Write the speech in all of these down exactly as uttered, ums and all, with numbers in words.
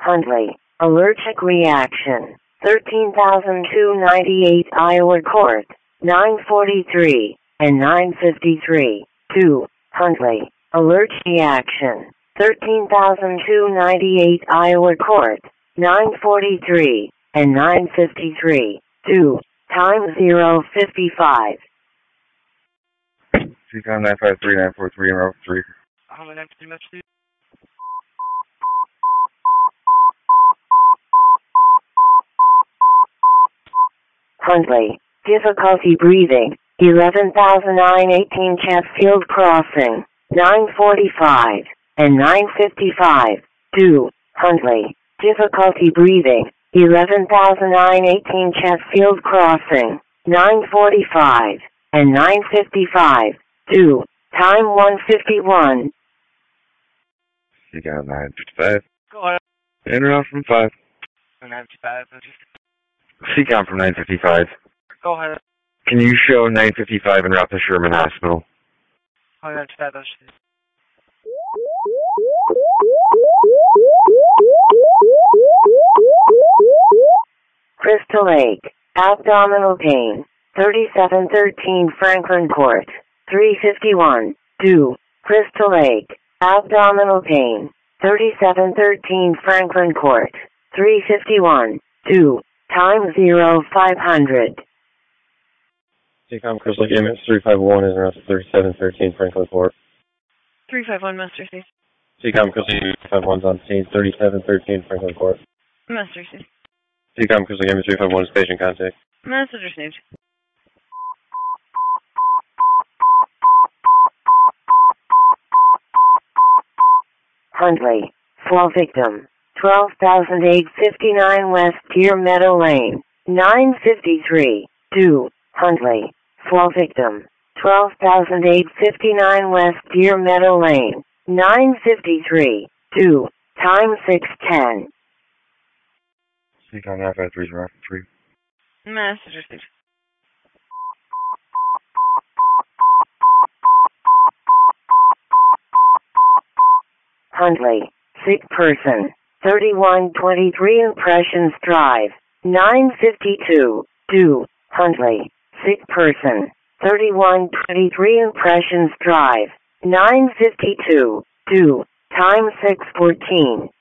Huntley, allergic reaction, thirteen thousand two hundred ninety-eight Iowa Court, nine forty-three and nine fifty-three. two. Huntley, allergic reaction, thirteen thousand two hundred ninety-eight Iowa Court, nine forty-three and nine fifty-three. two. Time zero fifty-five. C COM nine five three nine four three and route three. How many times do you Huntley, difficulty breathing, eleven thousand nine hundred eighteen Chatfield Crossing, nine forty-five and nine fifty-five. two. Huntley, difficulty breathing, eleven thousand nine hundred eighteen Chatfield Crossing, nine forty-five and nine fifty-five. two. Time one fifty-one. C COM nine fifty-five. Go ahead. En route from five. nine fifty-five. C COM from nine fifty-five. Go ahead. Can you show nine fifty-five en route to Sherman Hospital? Oh, nine fifty-five. Crystal Lake, abdominal pain, thirty-seven thirteen Franklin Court, three fifty-one. two. Crystal Lake, abdominal pain, thirty-seven thirteen Franklin Court, three fifty-one. two. Time zero five hundred. C COM Crystal Lake, M S three five one is around thirty-seven thirteen Franklin Court. three five one, Master C. C COM Crystal Lake, three five one's on scene, thirty-seven thirteen Franklin Court. Master C. C COM Crystal Lake, M S three five one is patient contact. Message received. Huntley, fall victim, twelve thousand eight hundred fifty-nine West Deer Meadow Lane, nine fifty-three. two. Huntley, fall victim, twelve thousand eight hundred fifty-nine West Deer Meadow Lane, nine fifty-three. two. Time six ten. C COM nine five three is route three. Message received. Huntley, sick person, thirty-one twenty-three Impressions Drive, nine fifty-two. two. Huntley, sick person, thirty-one twenty-three Impressions Drive, nine fifty-two. two. Time six fourteen.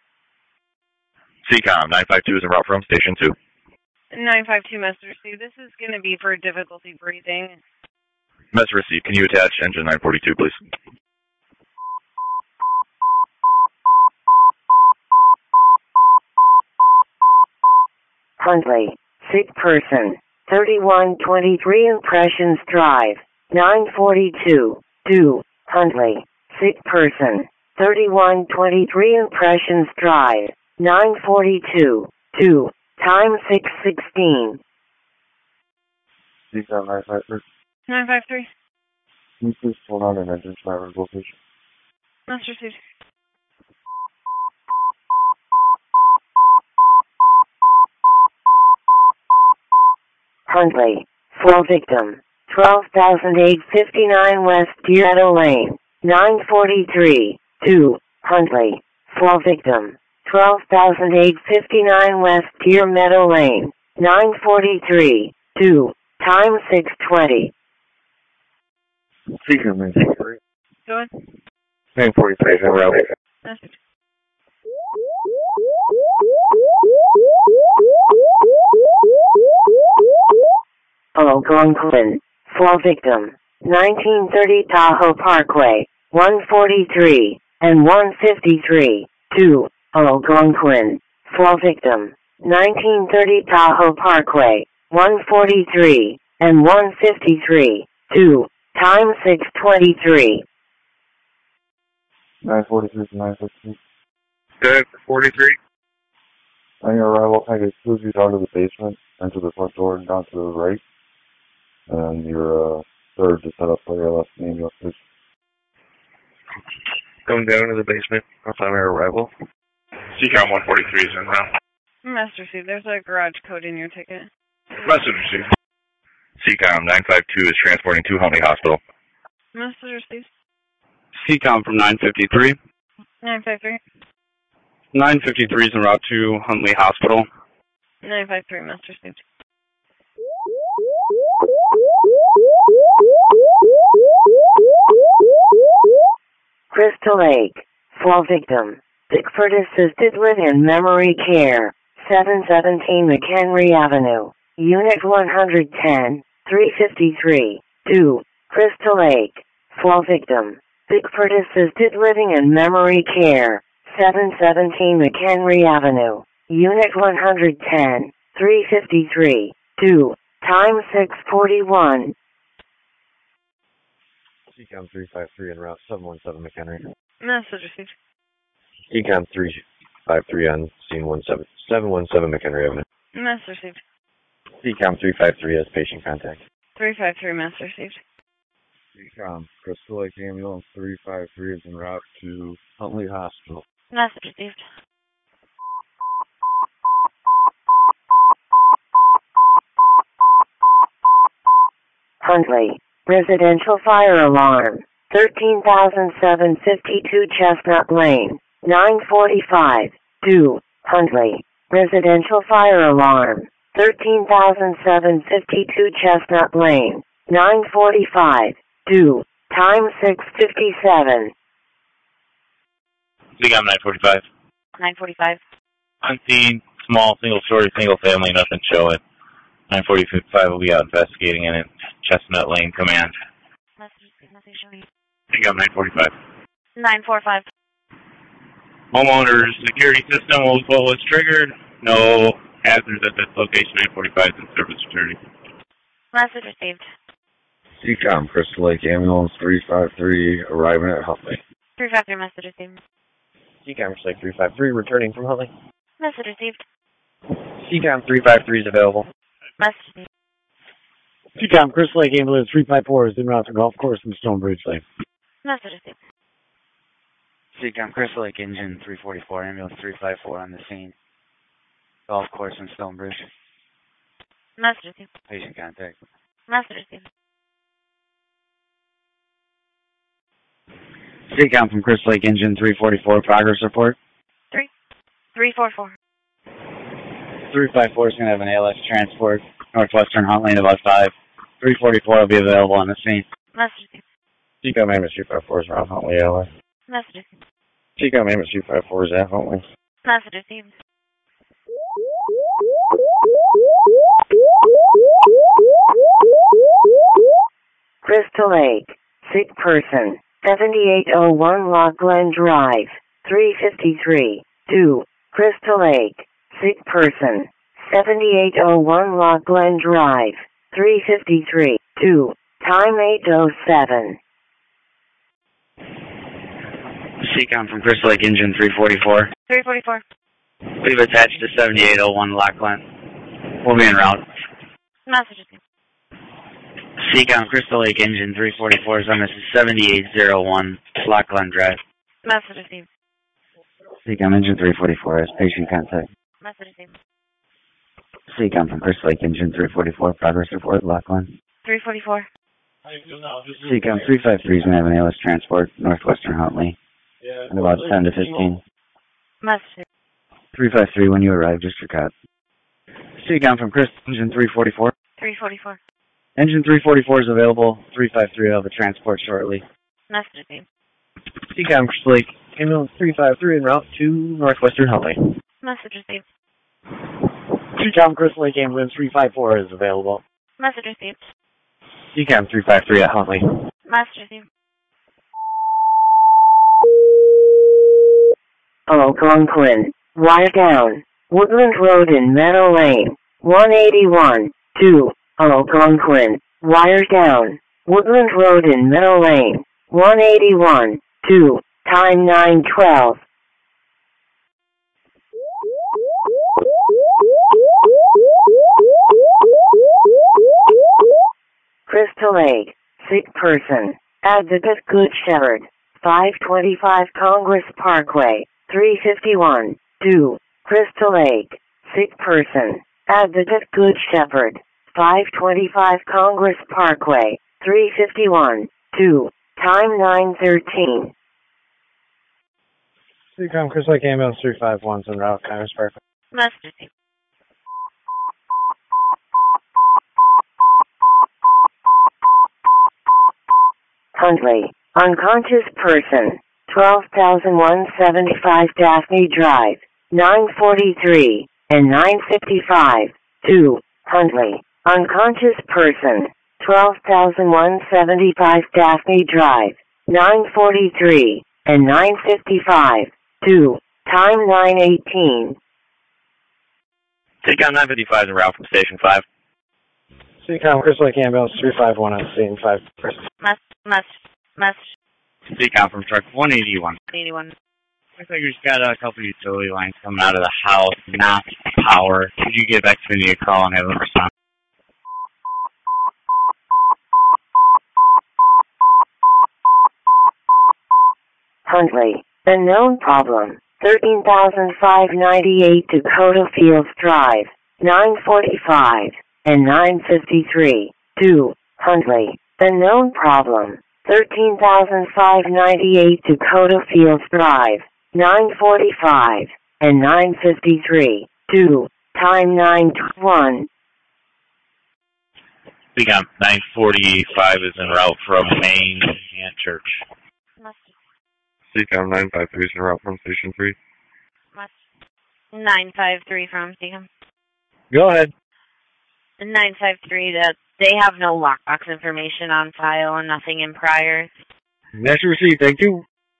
C COM nine five two is en route from Station two. nine five two, Master C. This is going to be for difficulty breathing. Message received. Can you attach engine nine forty-two, please? Huntley, sick person, thirty-one twenty-three Impressions Drive, nine forty-two. two. Huntley, sick person, thirty-one twenty-three Impressions Drive, nine forty-two. two. Time six sixteen. C COM nine five three. nine five three. Can you please hold on and engine driver's location? Master C. Huntley, fall victim, twelve thousand eight hundred fifty-nine West Deer Meadow Lane, nine forty-three. two. Huntley, fall victim, twelve thousand eight hundred fifty-nine West Deer Meadow Lane, nine forty-three. two. Time six twenty. C COM nine forty-three. Go ahead. nine forty-three is en route. Message. Algonquin, fall victim, nineteen thirty Tahoe Parkway, one forty-three and one fifty-three. two. Algonquin, fall victim, nineteen thirty Tahoe Parkway, one forty-three and one fifty-three. two. Time six twenty-three. nine forty-three to nine fifteen. Good, forty-three. On your arrival, package moves you down to the basement, enter the front door and down to the right. And your uh, third to set up for your left manual, please. Going down to the basement upon our arrival. C COM one forty-three is en route. Master C, there's a garage code in your ticket. Message received. C COM nine five two is transporting to Huntley Hospital. Message received. C COM from nine fifty-three. nine five three. nine fifty-three is en route to Huntley Hospital. nine five three, master received. Crystal Lake, fall victim, Bickford Assisted Living Memory Care, seven seventeen McHenry Avenue, Unit one ten, three fifty-three, two, Crystal Lake, fall victim, Bickford Assisted Living and Memory Care, seven seventeen McHenry Avenue, Unit one ten, three fifty-three, two, time six forty-one. C COM three five three en route seven one seven McHenry. Message received. C COM three five three on scene seven one seven McHenry Avenue. Message received. C COM three five three has patient contact. three five three, master received. C COM, Crystal Lake Ambulance three five three is en route to Huntley Hospital. Message received. Huntley, residential fire alarm, thirteen thousand seven hundred fifty-two Chestnut Lane, nine forty-five, two, Huntley, residential fire alarm, thirteen thousand seven hundred fifty-two Chestnut Lane, nine forty-five, two, time six fifty-seven. C COM nine forty-five. nine forty-five. Unseen, small, single-story, single-family, nothing showing. nine forty-five will be out investigating in it. Chestnut Lane, command. C COM nine forty-five. nine forty-five. Homeowner's security system was what was triggered. No hazards at this location. nine forty-five is in service returning. Message received. C COM, Crystal Lake Ambulance three five three, arriving at Huntley. three five three, message received. C COM Crystal Lake three five three returning from Huntley. Message received. C COM three five three is available. Message received. C COM Crystal Lake Ambulance three five four is en route to Golf Course and Stonebridge Lane. Message received. C COM Crystal Lake Engine three forty-four, Ambulance three five four on the scene. Golf Course and Stonebridge. Message received. Patient contact. Message received. C COM from Crystal Lake Engine three forty-four, progress report. three. three four four. three five four is going to have an A L S transport, Northwestern Huntley in about five. three forty-four will be available on the scene. Message received. C COM Ambulance three five four is around Huntley, A L S. Message received. C COM Ambulance three five four is at Huntley. Message received. Crystal Lake, sick person, seventy-eight oh one Loch Glen Drive, three fifty-three, two, Crystal Lake, sick person, seventy-eight oh one Loch Glen Drive, three fifty-three, two, time eight oh seven. C COM from Crystal Lake Engine three forty-four. three forty-four. We've attached to seventy-eight oh one Loch Glen. We'll be en route. Message received. C COM Crystal Lake Engine three forty-four is on this is seventy-eight oh one Loch Glen Drive. Message received. C COM Engine three forty-four has patient contact. Message received. C COM from Crystal Lake Engine three forty-four, progress report, Loch Glen. three forty-four. C COM three five three is going to have an A L S transport, Northwestern Huntley, in about ten to fifteen. Message. three five three, when you arrive, just your cut. C COM from Crystal Engine three forty-four. three forty-four. Engine three forty-four is available. three five three will have a transport shortly. Message received. C COM Crystal Lake Ambulance three five three en route to Northwestern Huntley. Message received. C COM Crystal Lake Ambulance three five four is available. Message received. C COM three five three at Huntley. Message received. Algonquin, wire down, Woodland Road in Meadow Lane, one eighty-one, two, Algonquin, wire down, Woodland Road in Meadow Lane, one eighty-one, two, time nine twelve. Crystal Lake, sick person, Advocate Good Shepherd, five twenty-five Congress Parkway, three fifty-one, two, Crystal Lake, sick person, Advocate Good Shepherd, five twenty-five Congress Parkway, three fifty-one, two, time nine thirteen. Seacom Chris Lake Ambulance three five one is en route, Commerce Park. Message. Huntley, unconscious person, twelve thousand one hundred seventy-five Daphne Drive, nine forty-three and nine fifty-five. two. Huntley, unconscious person, twelve thousand one hundred seventy-five Daphne Drive, nine forty-three and nine fifty-five. two. Time nine eighteen. Seacom nine fifty-five is en route from Station five. Seacom Chris Lake Ambulance three five one on scene five. Mess, mess, mess. Seacom from truck one eighty-one. eighty-one. Looks like we just got a couple of utility lines coming out of the house, not power. Could you get back to me a call and have them respond? Huntley, unknown problem, thirteen thousand five hundred ninety-eight Dakota Fields Drive, nine forty-five and nine fifty-three. two. Huntley, unknown problem, thirteen thousand five hundred ninety-eight Dakota Fields Drive, nine forty-five and nine fifty-three. two. Time nine twenty-one. Seacom nine forty-five is en route from Main and Church. Seacom nine five three is en route from Station three. nine five three from Seacom. Go ahead. nine five three, that they have no lockbox information on file and nothing in prior. That's your receipt, thank you.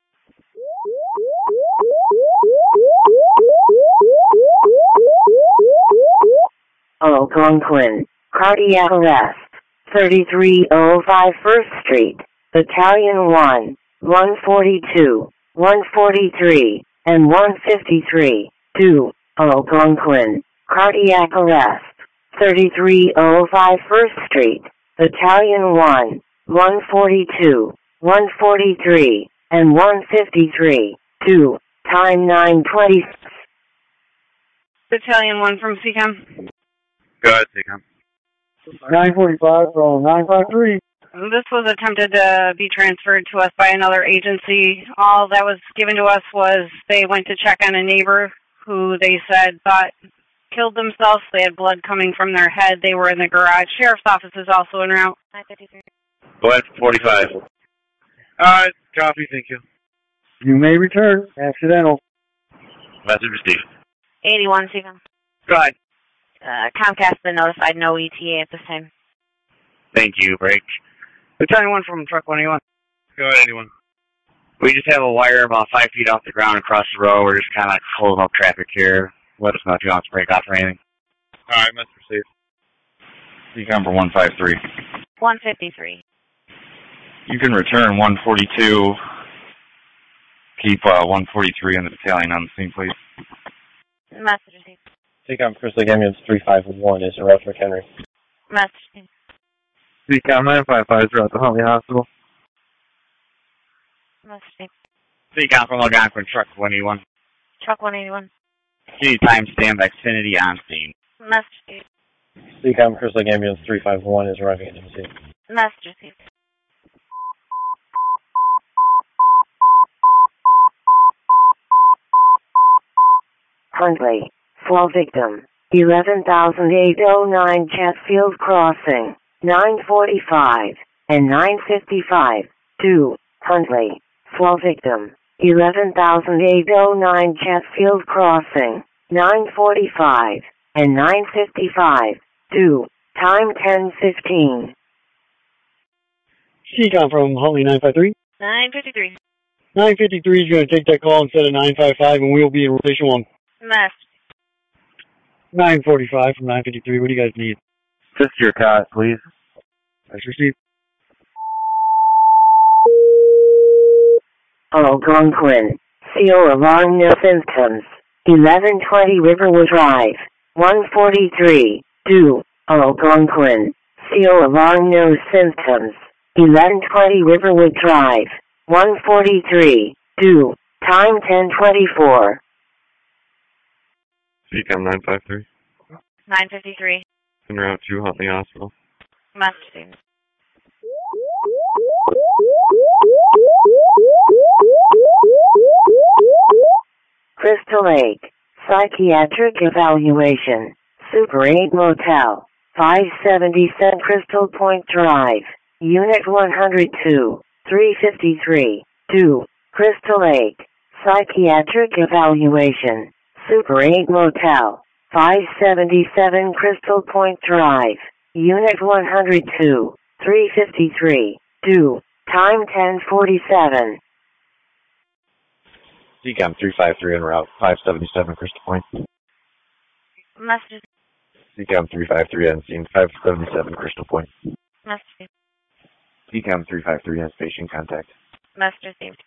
Algonquin, cardiac arrest, thirty-three oh five First Street, Battalion one, one forty-two, one forty-three, and one fifty-three. two. Algonquin, cardiac arrest, thirty-three oh five First Street, Battalion one, one forty-two, one forty-three, and one fifty-three. two. Time nine twenty-six. Battalion one from Seacom. Go ahead, Seacom. nine forty-five from nine five three. This was attempted to be transferred to us by another agency. All that was given to us was they went to check on a neighbor who they said thought killed themselves. They had blood coming from their head. They were in the garage. Sheriff's office is also en route. nine fifty-three. Go ahead, forty-five. Alright, copy, thank you. You may return. Accidental. Message received. eighty-one, Seacom. Go ahead. Uh, Comcast has been notified, no E T A at this time. Thank you, break. Battalion one from truck one eighty-one. Go ahead, anyone. We just have a wire about five feet off the ground across the road. We're just kind of like holding up traffic here. Let us know if you want to break off or anything. Alright, message received. Seacom for one five three. one fifty-three. You can return one forty-two. Keep uh, one forty-three in the battalion on the scene, please. Message received. Seacom Chris Lake Ambulance three five one is en route to McHenry. Message received. Seacom nine five five is at the Huntley Hospital. Message received. Seacom from Algonquin, truck one eighty-one. Truck one eighty-one. Any timestamp, Xfinity on scene. Message received. Seacom Chris Lake Ambulance three five one is arriving at M C. Message received. Huntley, fall victim, eleven thousand eight hundred nine Chatfield Crossing, nine forty-five and nine fifty-five. two. Huntley, fall victim, eleven thousand eight hundred nine Chatfield Crossing, nine forty-five and nine fifty-five. two. Time ten fifteen. Seacom from Huntley nine five three. nine fifty-three. nine fifty-three is going to take that call instead of nine five five, and we'll be in rotation one. Message. nine forty-five from nine fifty-three. What do you guys need? Just your cot, please. That's received. Algonquin, C O alarm, no symptoms, eleven twenty Riverwood Drive, one forty-three. two. Algonquin, C O alarm, no symptoms, eleven twenty Riverwood Drive, one forty-three. two. Time ten twenty-four. Seacom nine five three. nine fifty-three. En route to Huntley Hospital. Message received. Crystal Lake, psychiatric evaluation, Super eight Motel, five seventy-seven Crystal Point Drive, Unit one hundred two, three fifty-three, two, Crystal Lake, psychiatric evaluation, Super eight Motel, five seventy-seven Crystal Point Drive, Unit one hundred two, three fifty-three, two, time ten forty-seven. C CAM three five three en route, five seventy-seven Crystal Point. Message. C CAM three five three on scene, five seventy-seven Crystal Point. Message. C CAM three five three has patient contact. Message received.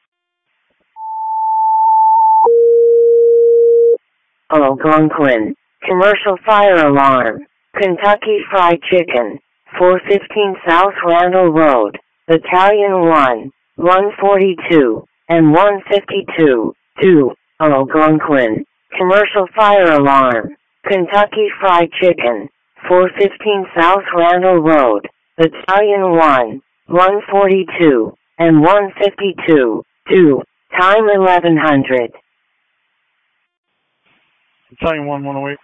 Algonquin, commercial fire alarm, Kentucky Fried Chicken, four fifteen South Randall Road, Battalion one, one forty-two, and one fifty-two, two, Algonquin, commercial fire alarm, Kentucky Fried Chicken, four fifteen South Randall Road, Battalion one, one forty-two, and one fifty-two, two, time eleven hundred. Battalion one, one oh eight.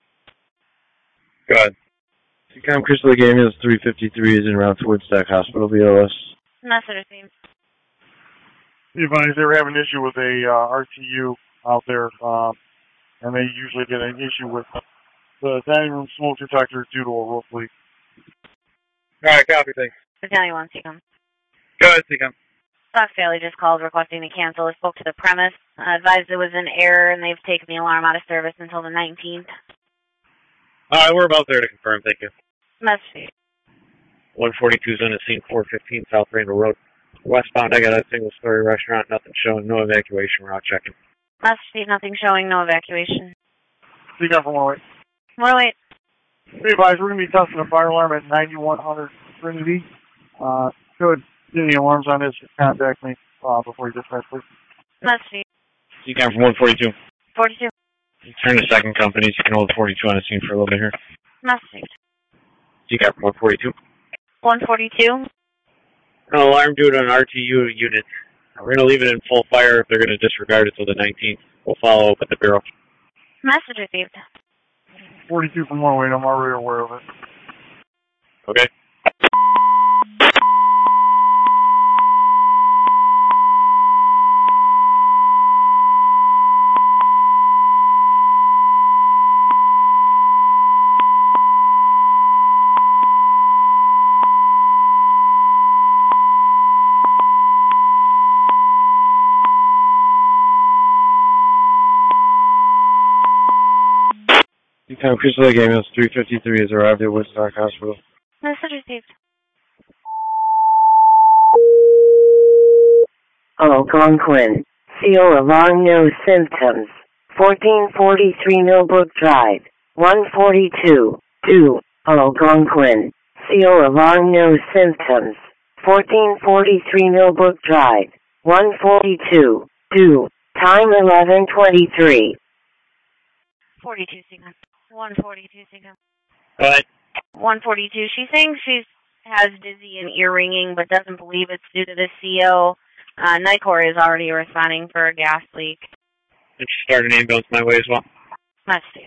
Go ahead. C CAM Crystal Lake Ambulance three fifty-three is en route to Woodstock Hospital, B O S. Message received. Be advised, they were having an issue with a uh, R T U out there, uh, and they usually get an issue with the dining room smoke detector due to a roof leak. All right, copy, thanks. Battalion one, C CAM. Go ahead, C CAM. Fox Bailey just called requesting to cancel. I spoke to the premise, uh, advised it was an error, and they've taken the alarm out of service until the nineteenth. All right, we're about there to confirm, thank you. Message. one forty-two is on the scene, four fifteen South Randall Road. Westbound, I got a single-story restaurant, nothing showing, no evacuation, we're out checking. Message, nothing showing, no evacuation. See you guys for one oh eight. one oh eight. Be advised, we're going to be testing a fire alarm at ninety-one hundred Trinity. Uh, should any alarms on this, contact me uh, before you dispatch, please. Message. C CAM from one forty-two. forty-two. Turn to second companies, you can hold forty-two on the scene for a little bit here. Message. C CAM from one forty-two. one forty-two. An alarm due to an R T U unit. We're going to leave it in full fire if they're going to disregard it till the nineteenth. We'll follow up with the Bureau. Message received. forty-two from one oh eight, I'm already aware of it. Okay. C CAM Crystal Lake Ambulance three fifty-three has arrived at Woodstock Hospital. Message received. Algonquin, C O alarm, no symptoms, fourteen forty-three Millbrook Drive, one forty-two, two, Algonquin, C O alarm, no symptoms, fourteen forty-three Millbrook Drive, one forty-two, two, time eleven twenty-three. forty-two, C CAM. one forty-two, C CAM. Go ahead. one forty-two. She's saying she has dizzy and ear ringing, but doesn't believe it's due to the C O. Uh, NICOR is already responding for a gas leak. Did you start an ambulance my way as well? Message.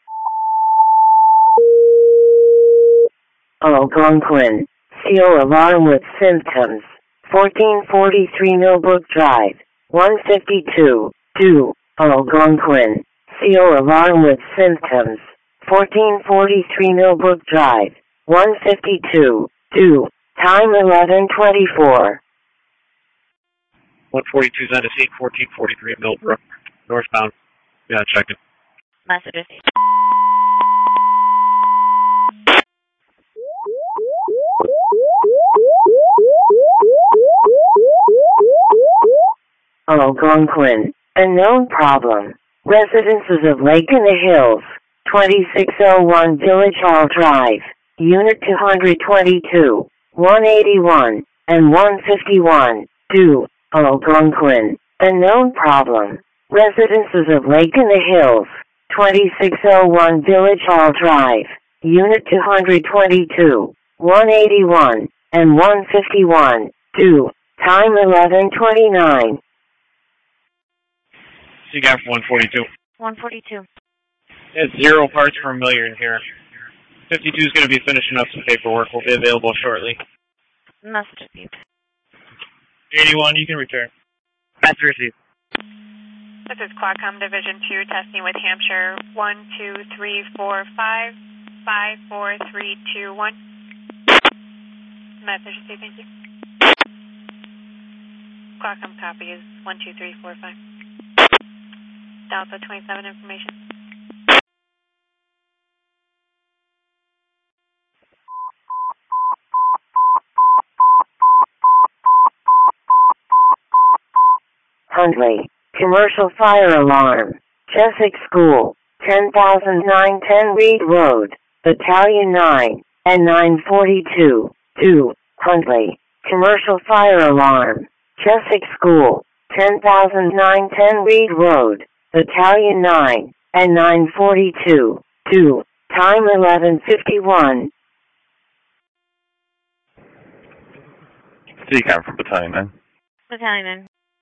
Algonquin, C O alarm with symptoms, fourteen forty-three Millbrook Drive, one fifty-two, two, Algonquin, C O alarm with symptoms, fourteen forty-three Millbrook Drive, one fifty-two, two, time eleven twenty-four. one forty-two is on the scene, fourteen forty-three Millbrook, northbound. Yeah, checking. Message received. Algonquin, a known problem. Residences of Lake in the Hills, twenty-six oh one Village Hall Drive, Unit two twenty-two, one eighty-one, and one fifty-one, two, Algonquin, a known problem. Residences of Lake in the Hills, twenty-six oh one Village Hall Drive, Unit two twenty-two, one eighty-one, and one fifty-one, two, time eleven twenty-nine. C CAM from one forty-two. one forty-two. It's zero parts per million here. fifty-two is going to be finishing up some paperwork. Will be available shortly. Message received. eighty-one, you can return. Message received. This is Qualcomm Division two, testing with Hampshire. one two three four five five four three two one. Message received, thank you. Qualcomm copy is one two three four five. Delta twenty-seven information. Huntley, commercial fire alarm, Cheswick School, ten thousand nine ten Reed Road, Battalion nine, and nine forty-two, two, Huntley, commercial fire alarm, Cheswick School, ten thousand nine ten Reed Road, Battalion nine, and nine forty-two, two, time eleven fifty-one. C COM from Battalion nine. Battalion nine.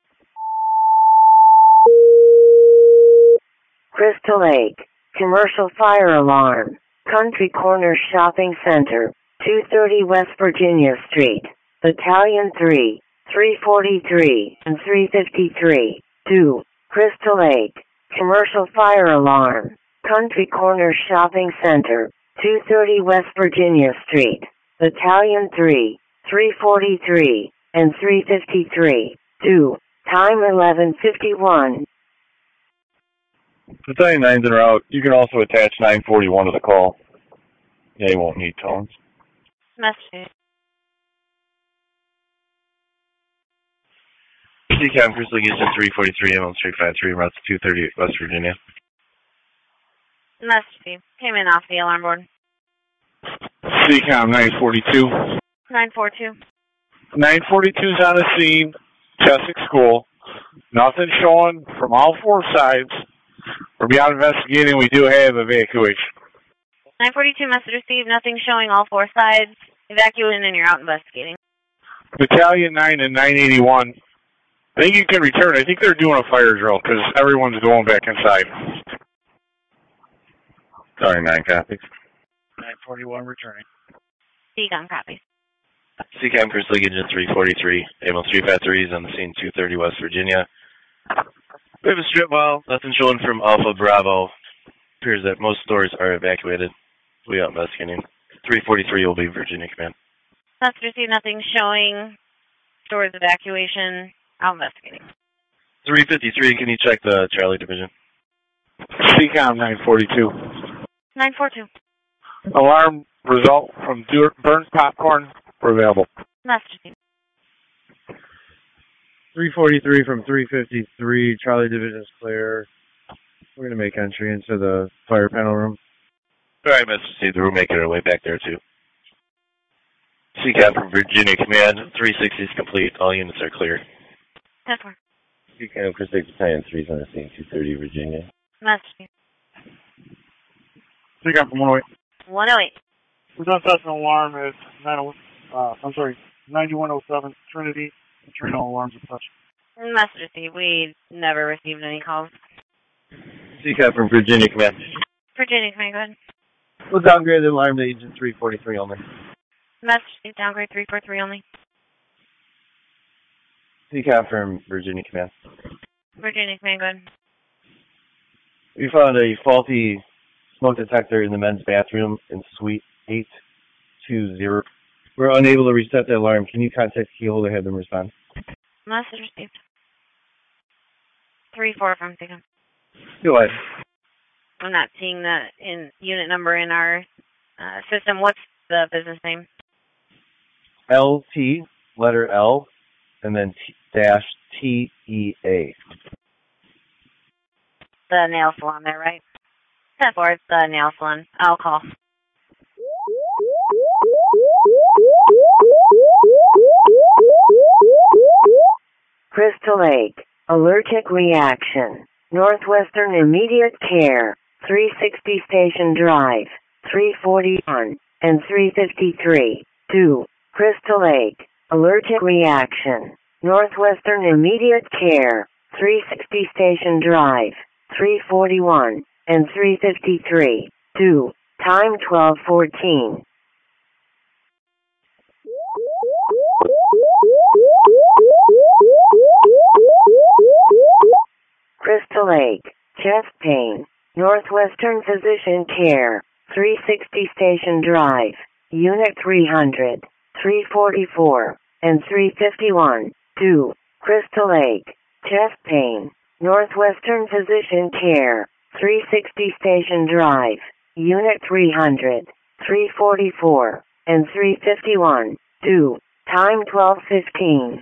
Crystal Lake, commercial fire alarm, Country Corner Shopping Center, two thirty West Virginia Street, Battalion three, three forty-three and three fifty-three, two, Crystal Lake, commercial fire alarm, Country Corner Shopping Center, two thirty West Virginia Street, Battalion three, three forty-three and three fifty-three, two, time eleven fifty-one. Battalion nine's en route. You can also attach nine forty-one to the call. Yeah, you won't need tones. Message. C COM, Crystal Lake Agent three forty-three, M L three fifty-three, route to two thirty West Virginia. Message. Came in off the alarm board. C COM nine forty-two. nine forty-two. nine forty-two's on the scene, Cheswick School. Nothing showing from all four sides. We're beyond investigating. We do have evacuation. nine forty-two, message received. Nothing showing all four sides. Evacuating and you're out investigating. Battalion nine and nine eighty-one. I think you can return. I think they're doing a fire drill because everyone's going back inside. Sorry, nine copies. nine forty-one returning. C COM copies. C COM, Crystal Lake Agent three forty-three, M L three fifty-three is on the scene, two thirty West Virginia. We have a strip mall, nothing showing from Alpha Bravo. Appears that most stores are evacuated. We are investigating. three forty-three will be Virginia Command. Message received. Nothing showing. Stores evacuation. Out investigating. three fifty-three, can you check the Charlie Division? C COM nine forty-two. nine forty-two. Alarm result from burnt popcorn were available. Message received. three forty-three from three fifty-three, Charlie Division's clear. We're going to make entry into the fire panel room. All right, Mister C, the room making our way back there, too. C COM from Virginia Command, three sixty is complete. All units are clear. ten four. C COM, Crystal Lake Battalion three is on the scene, two thirty Virginia. Message. C COM from one oh eight. one oh eight. We're done testing alarm at nine oh, uh, I'm sorry, ninety-one oh seven Trinity. Three no alarms are touched. Message received. We never received any calls. C COM from Virginia Command. Virginia Command, go ahead. We'll downgrade the alarm to Agent three forty-three only. Message received. Downgrade three forty-three only. C COM from Virginia Command. Virginia Command, go ahead. We found a faulty smoke detector in the men's bathroom in Suite eight two zero. We're unable to reset the alarm. Can you contact Keyholder to have them respond? Message received. three four from C COM. Go ahead. I'm not seeing the in unit number in our uh, system. What's the business name? L T, letter L, and then T, dash T E A. The nail salon there, right? ten four, it's the nail salon. I'll call. Crystal Lake, allergic reaction, Northwestern Immediate Care, three sixty Station Drive, three forty-one and three fifty-three, two, Crystal Lake, allergic reaction, Northwestern Immediate Care, three sixty Station Drive, three forty-one, and three fifty-three. Do. Time twelve fourteen. Crystal Lake, chest pain, Northwestern Physician Care, three sixty Station Drive, Unit three hundred, three forty-four, and three fifty-one. Do. Crystal Lake, chest pain, Northwestern Physician Care, three sixty Station Drive, Unit three hundred, three forty-four, and three fifty-one. Do. Time twelve fifteen.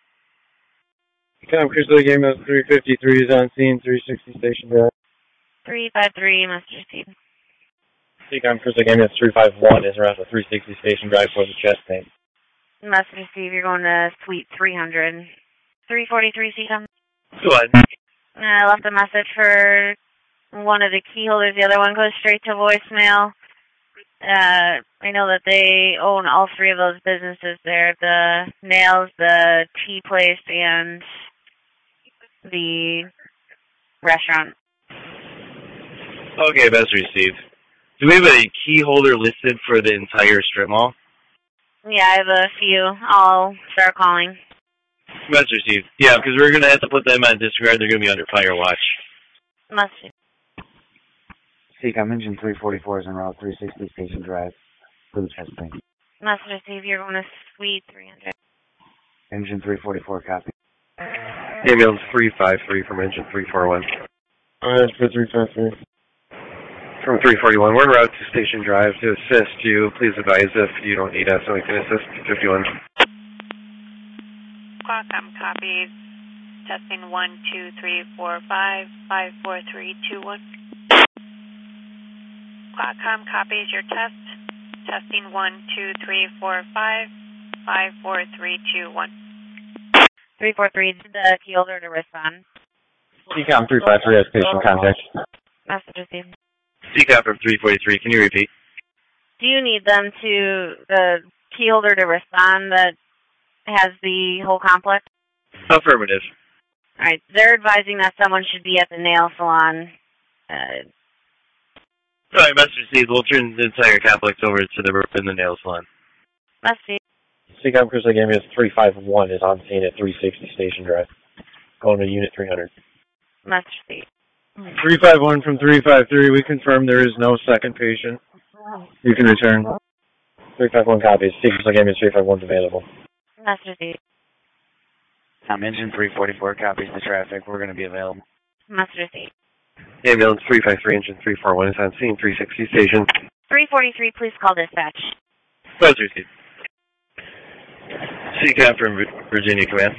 Come Crystal Lake ambulance three fifty-three is on scene, three sixty Station Drive. three five three, must receive. Seacom Crystal Lake ambulance three five one is around the three sixty Station Drive for the chest pain. Must receive, you're going to suite three hundred. three forty-three, Seacom. Go ahead. I left a message for one of the key holders. The other one goes straight to voicemail. Uh, I know that they own all three of those businesses there. The Nails, the tea place, and the restaurant. Okay, best received. Do we have a key holder listed for the entire strip mall? Yeah, I have a few. I'll start calling. Best received. Yeah, because we're going to have to put them on disregard. They're going to be under fire watch. Must be. Seacom engine three forty-four is en route three sixty Station Drive for the chest pain. Must receive, you're going to suite three hundred. Engine three forty-four, copy. Ambulance three five three from engine three forty-one. Alright, for three five three. From three forty-one, we're en route to Station Drive to assist you. Please advise if you don't need us, and we can assist. fifty-one. Qualcomm copies. Testing one, two, three, four, five, five, four, three, two, one. Qualcomm copies your test. Testing one, two, three, four, five, five, four, three, two, one. three four three, did the key holder to respond? Seacom three five three has patient contact. Message received. Seacom from three forty-three, can you repeat? Do you need them to, the key holder to respond that has the whole complex? Affirmative. Alright, they're advising that someone should be at the nail salon. Uh, Sorry, message received. We'll turn the entire complex over to the in the nail salon. Message. Seacom Crystal Lake ambulance three five one is on scene at three sixty Station Drive. Going to Unit three hundred. Message received. three five one from three five three, we confirm there is no second patient. You can return. three five one copies. Seacom Crystal Lake ambulance three five one is available. Message received. I'm engine three forty-four, copies the traffic. We're going to be available. Message received. Ambulance three five three, engine three forty-one is on scene, three sixty Station. three forty-three, please call dispatch. Message received. Seacom from Virginia Command.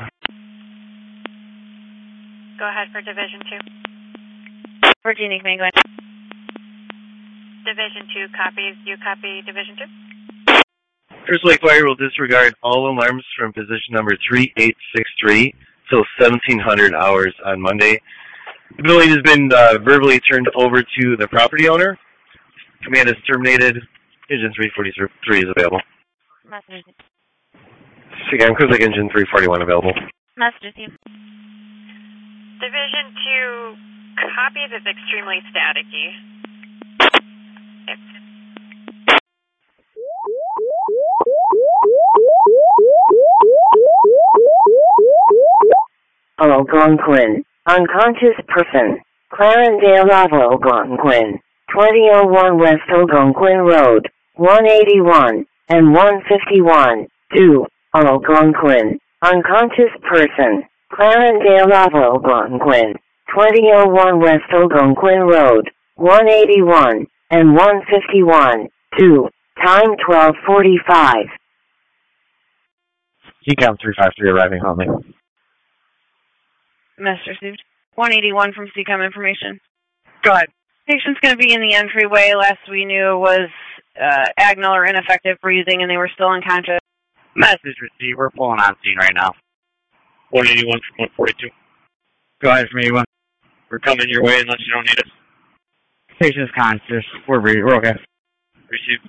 Go ahead for Division two. Virginia Command, go ahead. Division two copies. You copy Division two? Crystal Lake Fire will disregard all alarms from position number three eight six three till seventeen hundred hours on Monday. The building has been uh, verbally turned over to the property owner. Command is terminated. Engine three forty-three is available. Message received. Seacom Crystal Lake engine three forty-one available. Message received. Division two copies. It's extremely staticky. Algonquin, unconscious person. Clarendale Ave Algonquin, twenty oh one West Algonquin Road, one eighty-one, and one fifty-one. Do. Algonquin, unconscious person. Clarendale Ave Algonquin, twenty oh one West Algonquin Road, one eighty-one, and one fifty-one. Do. Time twelve forty-five. Seacom three five three arriving home. Message received. one eighty-one from Seacom information. Go ahead. Patient's going to be in the entryway. Last we knew was uh, agonal or ineffective breathing, and they were still unconscious. Message received. We're pulling on scene right now. one eighty-one from one forty-two. Go ahead from eighty-one. We're coming your way unless you don't need us. Patient's conscious. We're, we're okay. Received.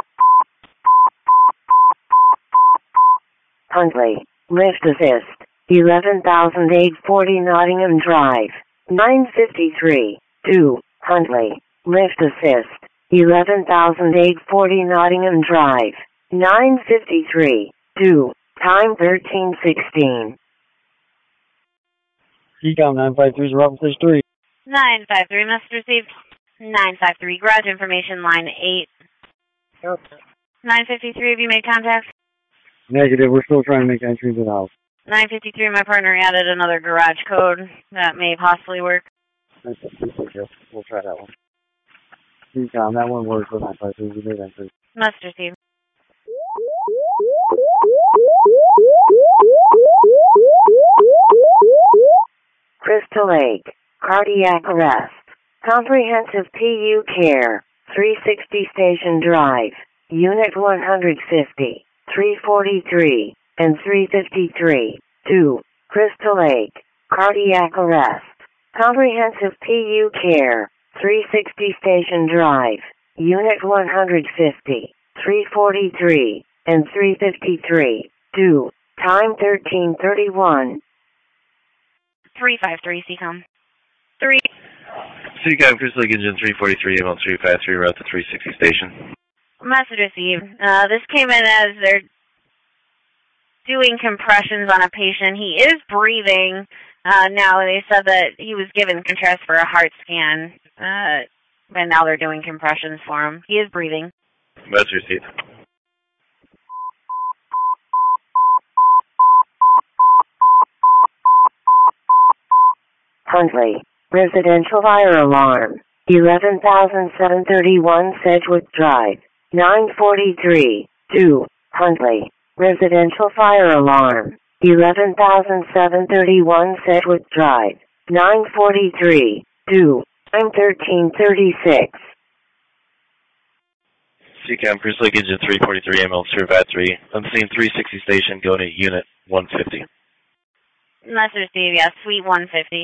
Huntley, lift assist. eleven thousand eight hundred forty Nottingham Drive. nine fifty-three. two. Huntley. Lift assist. eleven thousand eight hundred forty Nottingham Drive. nine fifty-three. two. Time thirteen sixteen. Ecom nine five three is Robert Stage three. nine five three, message received. nine five three, garage information line eight. Okay. nine fifty-three, have you made contact? Negative, we're still trying to make entry to the house. nine fifty-three, my partner added another garage code that may possibly work. We'll try that one. Ecom, that one works with nine five three, we made entry. Message received. Crystal Lake. Cardiac arrest. Comprehensive P U care. three sixty Station Drive. Unit one fifty. three forty-three. And three fifty-three. two. Crystal Lake. Cardiac arrest. Comprehensive P U care. three sixty Station Drive. Unit one fifty. three forty-three. And three fifty-three. two. Time thirteen thirty-one. three five three, C COM. three. C COM, Crystal Lake Engine three forty-three, M L three five three, route to three sixty station. Message received. Uh, this came in as they're doing compressions on a patient. He is breathing. Uh, now, they said that he was given contrast for a heart scan, uh, and now they're doing compressions for him. He is breathing. Message received. Huntley. Residential fire alarm. eleven thousand seven hundred thirty-one Sedgwick Drive. nine forty-three. two. Huntley. Residential fire alarm. eleven thousand seven hundred thirty-one Sedgwick Drive. nine forty-three. two. Time thirteen thirty-six. C COM, Crystal Lake Engine three forty-three, M L three five three. Unseen three sixty station, going to unit one fifty. Message received, yes, suite one fifty.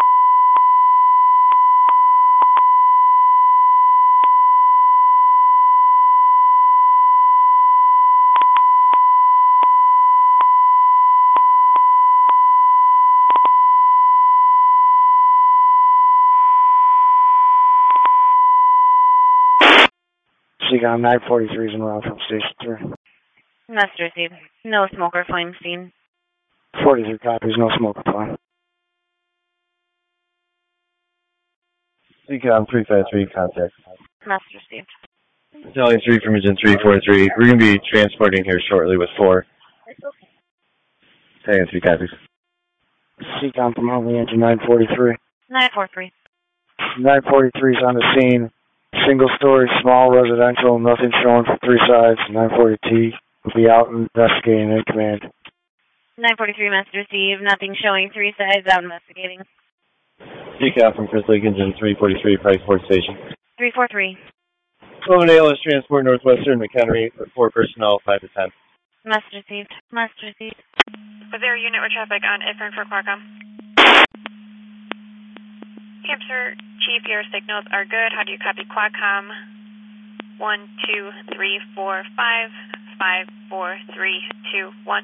C COM nine forty-three is en route from Station three. Message received. No smoke or flame seen. forty-three copies, no smoke or flame. C COM three five three, contact. Message received. Battalion three from Engine three forty-three. We're going to be transporting here shortly with four. Battalion three copies. C COM from Huntley Engine nine forty-three. nine forty-three. nine forty-three is on the scene. Single story, small residential, nothing showing for three sides. nine forty T will be out investigating in command. nine forty-three, message received. Nothing showing three sides, out investigating. C COM from Crystal Lake Engine three forty-three, Pikeport Station. three four three. Sloan A L S Transport Northwestern McHenry for four personnel, five to ten. Message received. Message received. Was there a unit with traffic on Ifrin for Qualcomm? Hampshire, Chief, your signals are good. How do you copy Qualcomm? One, two, three, four, five, five, four, three, two, one.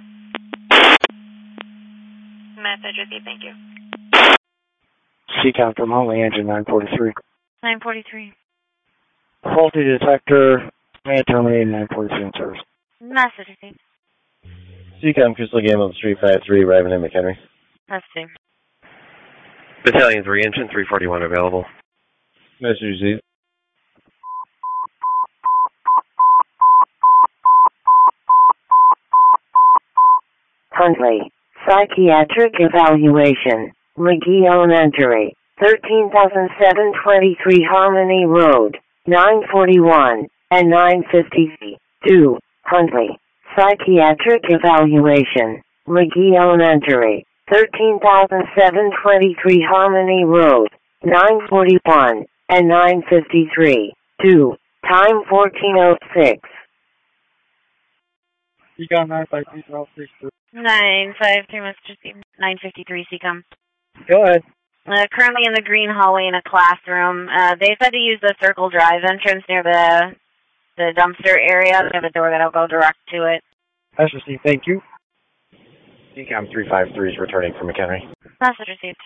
Message received, thank you. C COM from Huntley Engine nine forty-three. nine forty-three. Faulty detector, man terminating nine forty-three in service. Message received. C COM Crystal Lake Engine three five three, arriving in McHenry. Message received. Battalion three, Engine three forty-one available. Message received. Huntley. Psychiatric evaluation. McGee Elementary. thirteen thousand seven hundred twenty-three Harmony Road. nine forty-one and nine fifty-two. Huntley. Psychiatric evaluation. McGee Elementary. thirteen thousand seven hundred twenty-three Harmony Road. nine forty-one and nine fifty-three. two. Time fourteen oh six. C COM nine five three, twelve six two. nine five three, message received. nine fifty-three, C COM. Go ahead. Uh, currently in the green hallway in a classroom. Uh, they said to use the Circle Drive entrance near the the dumpster area. They have a door that'll go direct to it. That's received, thank you. C COM three five three is returning from McHenry. Message received.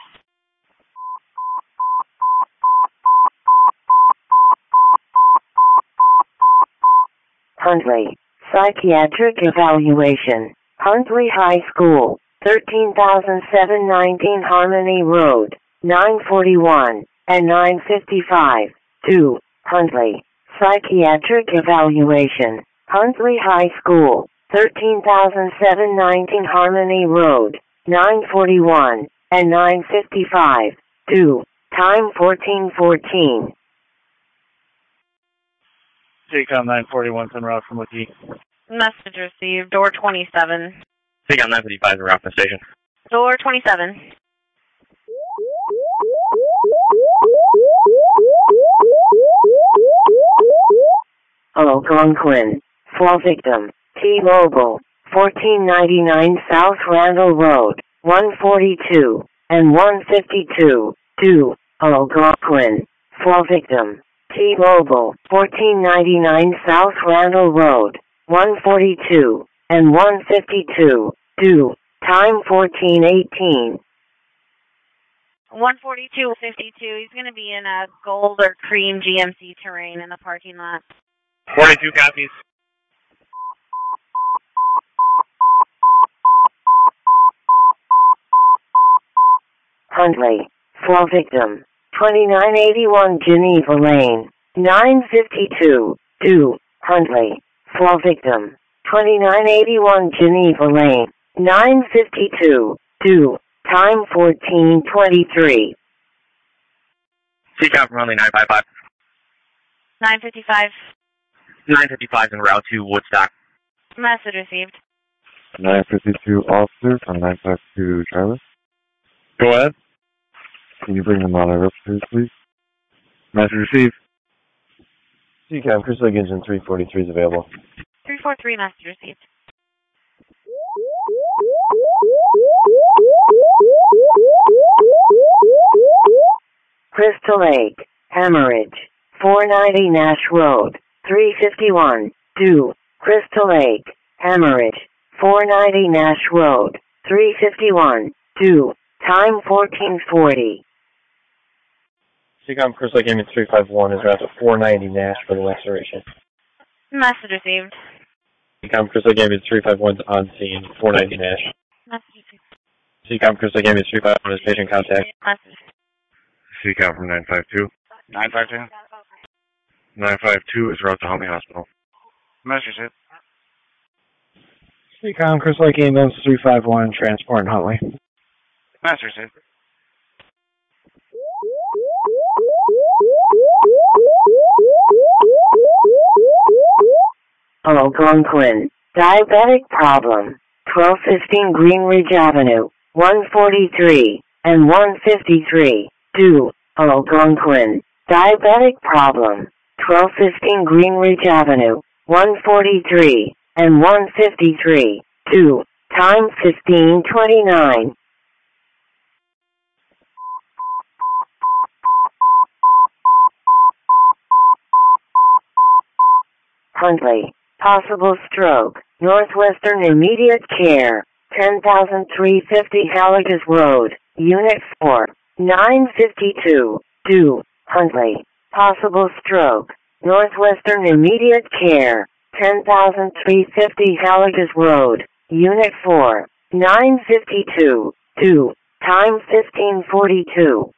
Huntley, psychiatric evaluation. Huntley High School, thirteen thousand seven hundred nineteen Harmony Road, nine forty-one and nine fifty-five. two. Huntley, psychiatric evaluation. Huntley High School, thirteen thousand seven hundred nineteen Harmony Road, nine forty-one and nine fifty-five. two. Time fourteen fourteen. C COM nine forty-one en route from McGee. Message received. Door twenty-seven. C COM nine fifty-five in route from the station. Door twenty-seven. Algonquin, fall victim, T-Mobile, fourteen ninety-nine South Randall Road, one forty-two and one fifty-two. two. Algonquin, fall victim, T-Mobile, fourteen ninety-nine South Randall Road, one forty-two and one fifty-two. two. Time fourteen eighteen. one forty-two fifty-two. He's going to be in a gold or cream G M C terrain in the parking lot. forty-two copies. Huntley, fall victim, twenty-nine eighty-one Geneva Lane, nine fifty-two. two. Huntley, fall victim, twenty-nine eighty-one Geneva Lane, nine fifty-two. two. Time fourteen twenty-three. C COM from Huntley nine five five. nine fifty-five. nine fifty-five en route to Woodstock. Message received. nine fifty-two officer from nine five two Charlie. Go ahead. Can you bring them on our upstairs, please? Message received. C COM Crystal Lake Engine three forty-three is available. three four three. Message received. Crystal Lake, Hemorrhage, four ninety Nash Road, three fifty-one. two. Crystal Lake, Hemorrhage, four ninety Nash Road, three fifty-one. two. Time fourteen forty. C COM Crystal Lake Engine three five one is route to four ninety Nash for the laceration. Message received. C COM Crystal Lake Engine three five one is on scene, four ninety Nash. Message received. C COM Crystal Lake Engine three five one is patient contact. Message. C COM from nine five two. nine five two. nine five two is route to Huntley Hospital. Message received. C COM Crystal Lake Ambulance three five one, transport in Huntley. Message received. Algonquin, diabetic problem, twelve fifteen Greenridge Avenue, one forty-three and one fifty-three. two. Algonquin, diabetic problem, twelve fifteen Greenridge Avenue, one forty-three and one fifty-three. two. Time fifteen twenty-nine. Huntley, possible stroke, Northwestern immediate care, ten thousand three hundred fifty Halligas Road, Unit four, nine fifty-two. two. Huntley, possible stroke, Northwestern immediate care, ten thousand three hundred fifty Halligas Road, Unit four, nine fifty-two. two. Time fifteen forty-two.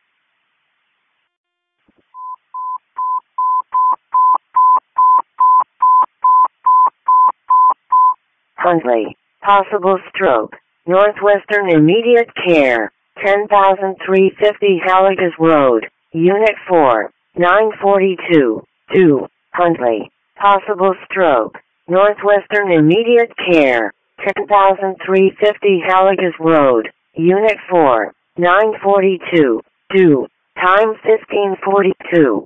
Huntley, possible stroke, Northwestern immediate care, ten thousand three hundred fifty Halligas Road, Unit four, nine forty-two. two. Huntley, possible stroke, Northwestern immediate care, ten thousand three hundred fifty Halligas Road, Unit four, nine forty-two. two. Time fifteen forty-two.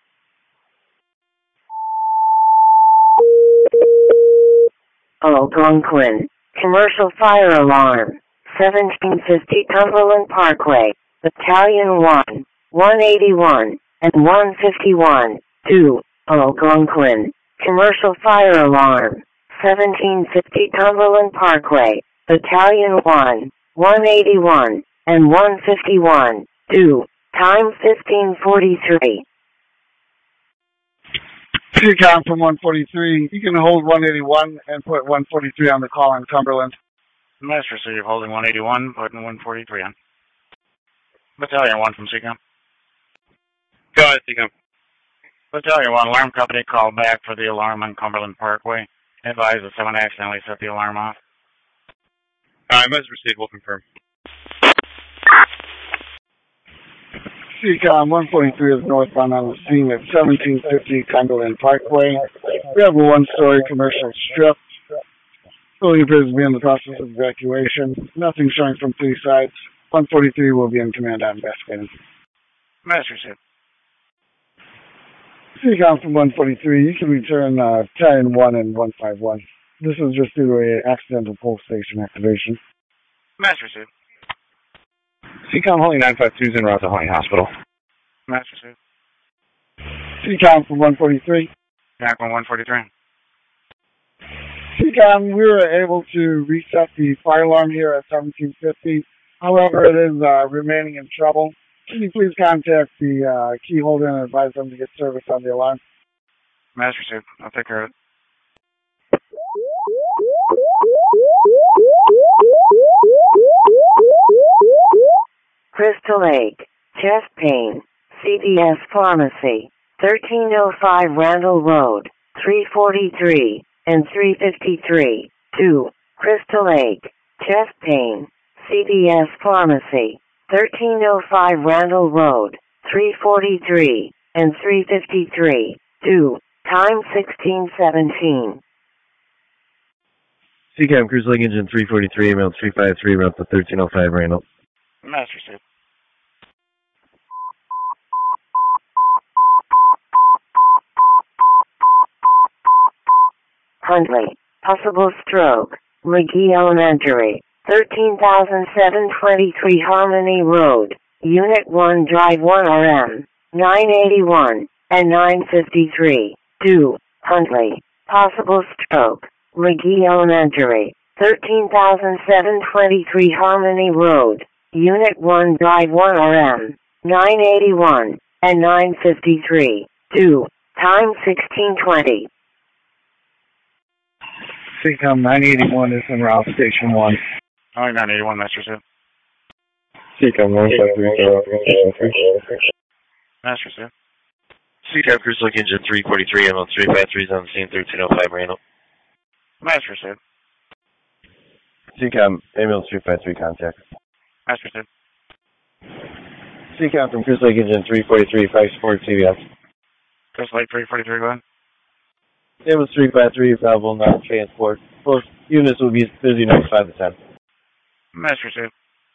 Algonquin, commercial fire alarm, seventeen fifty Cumberland Parkway, Battalion one, one eighty-one and one fifty-one. two. Algonquin, commercial fire alarm, seventeen fifty Cumberland Parkway, Battalion one, one eighty-one, and one fifty-one, due, time fifteen forty-three. C COM from one forty-three, you can hold one eighty-one and put one forty-three on the call on Cumberland. Master, so you're holding one eighty-one, putting one forty-three on. Battalion one from C COM. Go ahead, C COM. Battalion one, alarm company called back for the alarm on Cumberland Parkway. Advise that someone accidentally set the alarm off. Alright, message received, we'll confirm. C COM one forty-three is northbound on the scene at seventeen fifty Cumberland Parkway. We have a one-story commercial strip. Building appears to be in the process of evacuation. Nothing showing from three sides. one forty-three will be in command on investigating. Master, sir. C COM from one forty-three, you can return uh, ten one and one fifty-one. This is just due to an accidental pole station activation. Master, sir. C COM Holly nine five two is en route to Holly Hospital. Master, sir. C COM from one forty-three. Back on one forty-three. C COM, we were able to reset the fire alarm here at seventeen fifty. However, it is uh, remaining in trouble. Can you please contact the uh, key holder and advise them to get service on the alarm? Master, sir. I'll take care of it. Crystal Lake, chest pain, C D S Pharmacy, thirteen oh five Randall Road, three forty-three and three fifty-three, two, Crystal Lake, chest pain, C D S Pharmacy, thirteen oh five Randall Road, three forty-three and three fifty-three, two, time sixteen seventeen. C COM Cruise Lake Engine three forty-three, route three five three, route to thirteen oh five Randall. Master, sir. Huntley, possible stroke, McGee Elementary, thirteen thousand seven hundred twenty-three Harmony Road, Unit one Drive one R M, nine eighty-one and nine fifty-three, two, Huntley, possible stroke, McGee Elementary, thirteen thousand seven hundred twenty-three Harmony Road, Unit one Drive one R M, nine eighty-one and nine fifty-three, two, time sixteen twenty. C COM nine eighty-one is en route, Station one. Oh, nine eighty-one, Master, sir. C COM one five three. Master, sir. C COM Cruise Lake Engine three forty-three, M L three five three is on the scene, thirteen oh five Randall. Master, sir. C COM, M L three five three contact. Master, sir. C COM from Cruise Lake Engine three forty-three, five support C B S. Crystal Lake three forty-three, go ahead. M L three five three, available not transport. Both units will be busy next five to ten. Master, sir.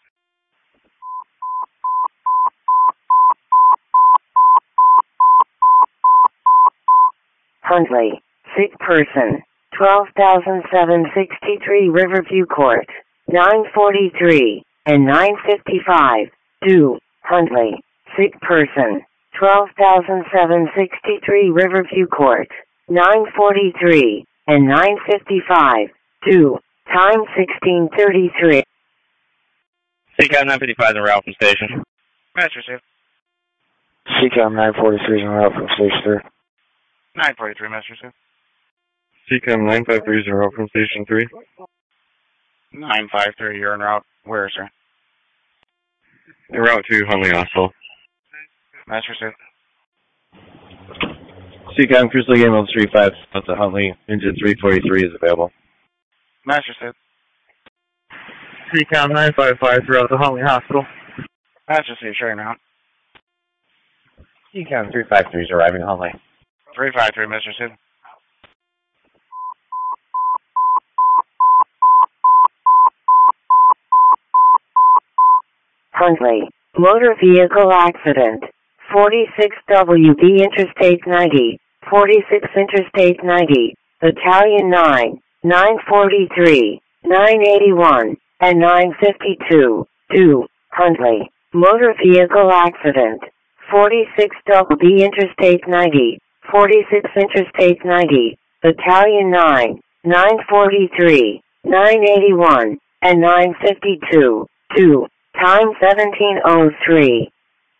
Huntley, sick person, twelve thousand seven hundred sixty-three Riverview Court, nine forty-three and nine fifty-five, due, Huntley, sick person, twelve thousand seven hundred sixty-three Riverview Court, nine forty-three and nine fifty-five, due, time sixteen thirty-three. C COM nine fifty-five is en route from station. Master, sir. C COM nine forty-three is en route from Station three. nine forty-three, Master, sir. C COM nine five three is en route from Station three. nine five three, you're en route. Where, sir? En route to Huntley Hospital. Master, sir. C COM Cruise Lake M L three five, up to Huntley, Engine three forty-three is available. Master, sir. C COM nine five five throughout the Huntley Hospital. Master, sir, sure, now. C COM three five three is arriving at Huntley. three five three, Mister Sid. Huntley, motor vehicle accident, forty-six W B Interstate ninety, forty-six Interstate ninety, Battalion nine, nine forty-three, nine eighty-one, and nine fifty-two, two, Huntley, motor vehicle accident, forty-six W B Interstate ninety, forty-six Interstate ninety, Battalion nine, nine forty-three, nine eighty-one, and nine fifty-two. two. Time seventeen oh three.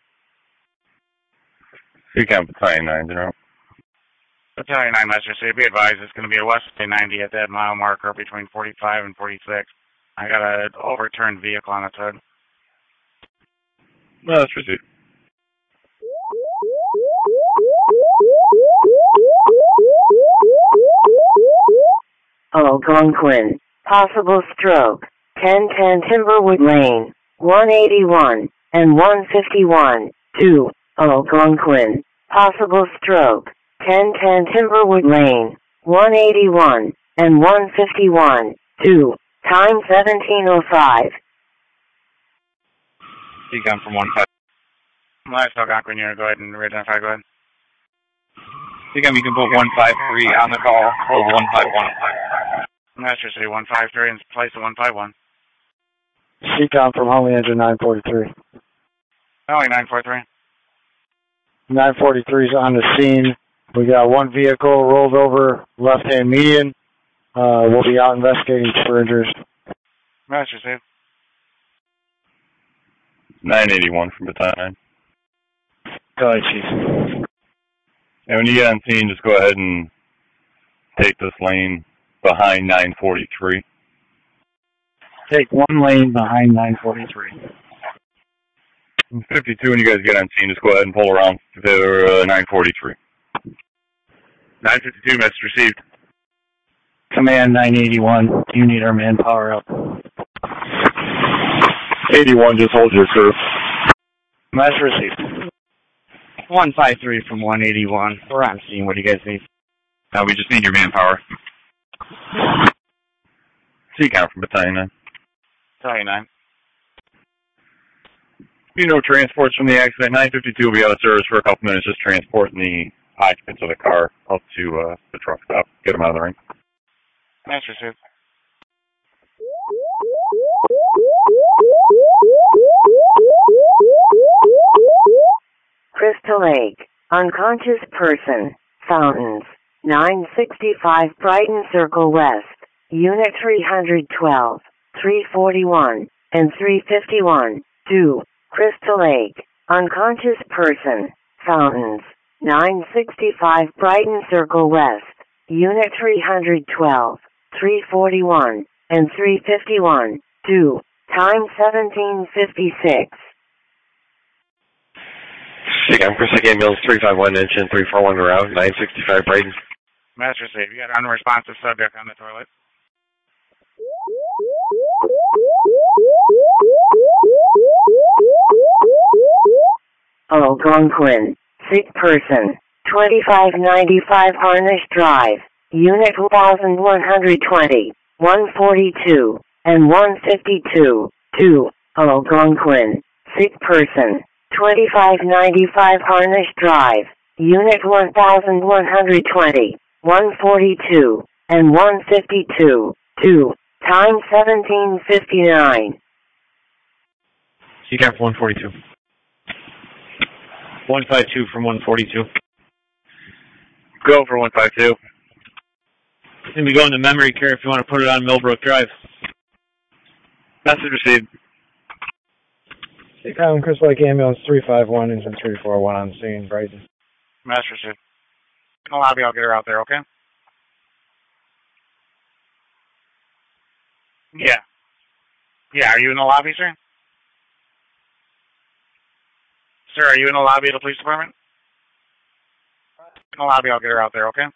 C CAM Battalion nine, zero. Battalion nine, Master C. Be advised, it's going to be a Westway ninety at that mile marker between forty-five and forty-six. I got an overturned vehicle on its hood. No, that's received. Algonquin. Possible stroke. ten ten Timberwood Lane. one eighty-one and one fifty-one. two. Algonquin. Possible stroke. ten ten Timberwood Lane. one eighty-one and one fifty-one. two. Time seventeen oh five. C CAM from one five. Last Algonquin unit, go ahead and re-identify, go ahead. C CAM, you can put one five three on the call, hold one five one. Master C, one five three in place of one five one. C CAM from Homing Engine nine forty-three. Only nine forty-three. nine forty-three is on the scene. We got one vehicle rolled over left-hand median. Uh, we'll be out investigating for injuries. Master C. nine eighty-one from Battalion. Go ahead, Chief. And when you get on scene, just go ahead and take this lane behind nine forty-three. Take one lane behind nine forty-three. fifty-two, when you guys get on scene, just go ahead and pull around to uh, nine forty-three. nine fifty-two, message received. Command nine eighty-one, you need our manpower up. eighty-one, just hold your serve. Message received. one five three from one eighty-one. We're on scene. What do you guys need? Now we just need your manpower. C CAM from Battalion nine. Battalion nine. You know, transports from the accident. nine fifty-two will be out of service for a couple minutes, just transporting the occupants of the car up to uh, the truck stop. Get them out of the ring. Master C. Crystal Lake. Unconscious person. Fountains. nine sixty-five Brighton Circle West. Unit three twelve, three forty-one, and three fifty-one. two. Crystal Lake. Unconscious person. Fountains. nine sixty-five Brighton Circle West. Unit three twelve, three forty-one, and three fifty-one. two. Time seventeen fifty-six. C CAM, Crystal Lake Ambulance three five one, engine three four one around, nine sixty-five Brighton. Master C, you got an unresponsive subject on the toilet. Algonquin. Sick person. twenty-five ninety-five Harnish Drive. Unit one twenty, one forty-two, and one fifty-two. two. Algonquin. Sick person. twenty-five ninety-five Harnish Drive. Unit one twenty, one forty-two, and one fifty-two. two. Time seventeen fifty-nine. C CAM for one forty-two. one fifty-two from one forty-two. Go for one fifty-two. It's going to be going to memory care if you want to put it on Millbrook Drive. Message received. C CAM, Crystal Lake Ambulance three five one, engine three four one on scene, Brighton. Message received. In the lobby, I'll get her out there, okay? Yeah. Yeah, are you in the lobby, sir? Sir, are you in the lobby of the police department? In the lobby, I'll get her out there, okay?